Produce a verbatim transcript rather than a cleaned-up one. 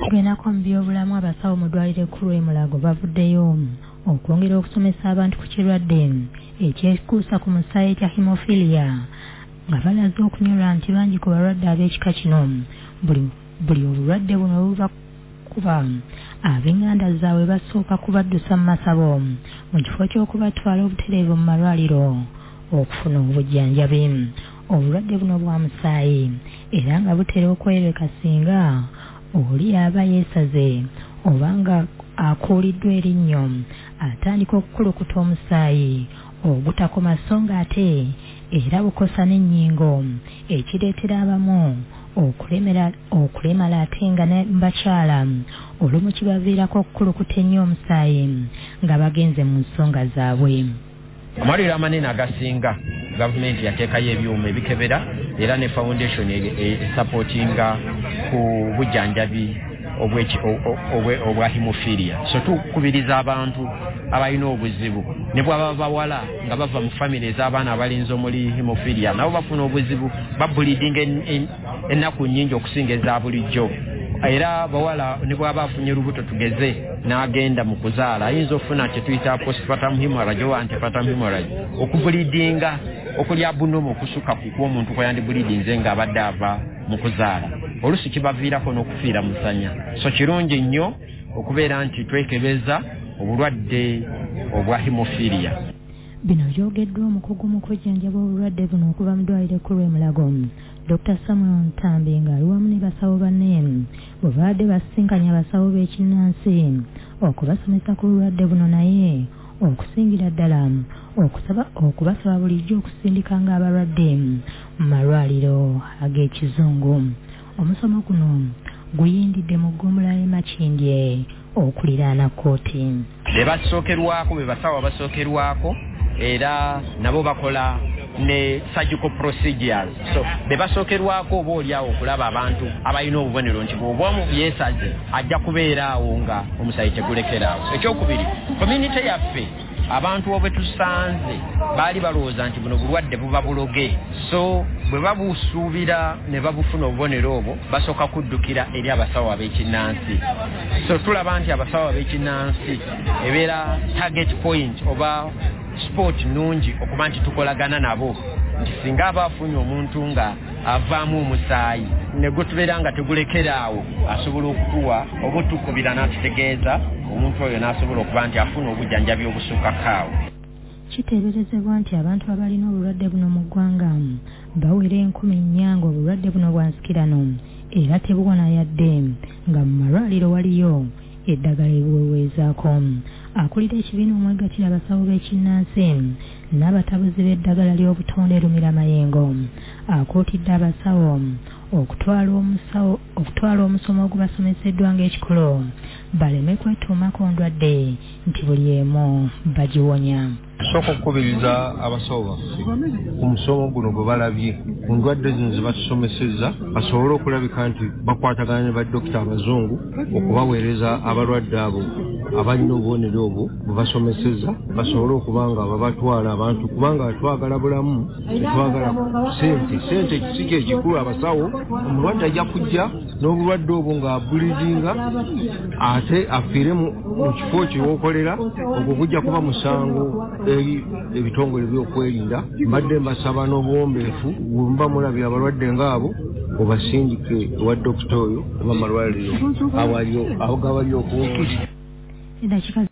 Kugendako mu byobulamu abasawo mu ddwaliro ekkulu e Mulago bavuddeyo okwongera okusomesa abantu ku kirwadde ekyekuusa ku musaayi ekya hemophilia nga balaze okunyolwa nti bangi ku balwadde ab'ekika kino buli buli obulwadde buno buva kuba ab'enganda zaabwe basooka kubaddusa mu masabo mu kifo ky'okubatwala obutereevu mu malwaliro okufuna obujjanjabi. Obulwadde buno bwa musaayi era nga butera okwerebeka singa oli aba yeesaze oba nga akuuliddwa erinnyo atandika okukulukuta omusaayi ogutakoma so ng'ate era bukosa n'ennyingo ekireetera abamu okulemera okulemala ate nga ne bakyala olumu kibaviirako okukulukuta ennyo omusaayi nga bagenze mu nsonga zaabwe. Amalwaliro amanene agasinga gavumenti yateekayo ebyuma ebikebera era ne foundation esupportinga ku bujjanjabi obwa hemophilia. So tukubiriza abantu abalina obuzibu ne bw'ababa bawala nga bava mu famire ez'abaana abalinze omuli hemophilia nabo bafuna obuzibu babulidinga ennaku nnyingi okusinga eza bulijjo. Era bawala ne bw'aba afunye lubuto tugeze n'agenda mu kuzaala ayinza okufuna kye tuyita postpartum hemorrhage oba antepartum hemorrhage okubulidinga okuli abunomu okusuka ku kw'omuntu kwe yandibulidinze ng'abadde ava mu kuzaala. Oluusi kibaviirako n'okufiira musanya. So kirungi nnyo okubeera nti twekebeza obulwadde obwa hemophilia. Bino byogeddwa omukugu mu kujjanjaba obulwadde buno okuva mu ddwaliro ekkulu e Mulago Doctor Samuel Ntambi ng'ali wamu ne basawo banne bwe baadde basisinkanye abasawo b'ekinnansi okubasomesa ku bulwadde buno naye okusingira ddala okusaba okubasaba bulijjo okusindikanga abalwadde mu malwaliro ag'ekizungu. Omusomo guno guyindidde mu ggombolola y'e Makindye okuliraana kkooti. Be basookerwako be basawo abasookerwako era nabo bakola ne surgical procedures. So be basookerwako oba oliawo okulaba abantu abalina obubonero nti bw'obwamu yeesaze ajja kubeera awo nga omusaayi tegulekeraawo. Ekyokubiri, community yaffe abantu obwe tusanze baali balowooza nti buno bulwadde buba buloge. So bwe babusuubira ne babufuna obubonero obwo basooka kuddukira eri abasawo ab'ekinnansi. So tulaba nti abasawo ab'ekinnansi ebeera target point oba sport nungi okuba nti tukolagana nabo nti singa aba afunye omuntu nga avaamu omusaayi ne gutubeera nga tegulekeraawo asobola okutuwa oba otukubira n'atutegeeza omuntu oyo n'asobola okuba nti afuna obujjanjabi obusukkakaawo. Kiteeberezebwa nti abantu abalina obulwadde buno mu ggwanga bawera enkumi nnya nga obulwadde buno bwa nsikirano era tebuwona yadde nga mu malwaliro waliyo eddagala ebiweweezaako. Akulira ekibiina omwegattira abasawo b'ekinnansi n'abatabuzi b'eddagala ly'obutonde Lumira Mayengo akuutidde abasawo okutwala omusawo okutwala omusomo ogubasomeseddwa ng'ekikolo baleme kwetuumako ndwadde nti buli emu bagiwonya. Sooka okukubiriza abasawo baffe ku musomo guno gwe balabye ku ndwadde zino ze batusomesezza basobole okulabika nti bakwatagana ne baddokita abazungu okubaweereza abalwadde abo abalina obubonero obwo bwe basomesezza basobole okuba nga babatwala abantu kubanga twagala bulamu tetwagala sente. Sente si kye kikulu. Abasawo omulwadde ajja kujja n'obulwadde obwo ng'abulidinga ate afiire mu kifo kyewokolera ogwo gujja kuba musango eri ebitongole by'okwerinda. Mbadde mbasaba n'obuwombeefu bwe muba mulabye abalwadde ng'abo obasindike ewa dokita oyo oba malwaliro awaliyo awo gabali okumpi.